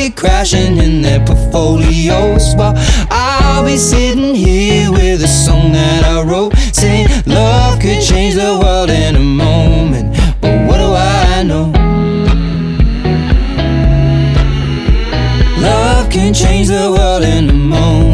be crashing in their portfolios, while I'll be sitting here with a song that I wrote, saying love could change the world in a moment. But what do I know? Love can change the world in a moment.